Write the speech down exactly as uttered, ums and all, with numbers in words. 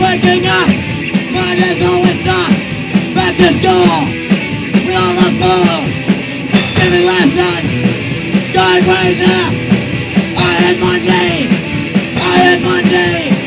waking up, Monday's always up. Back to school with all those fools giving lessons, going crazy. I hate Monday, I hate Monday.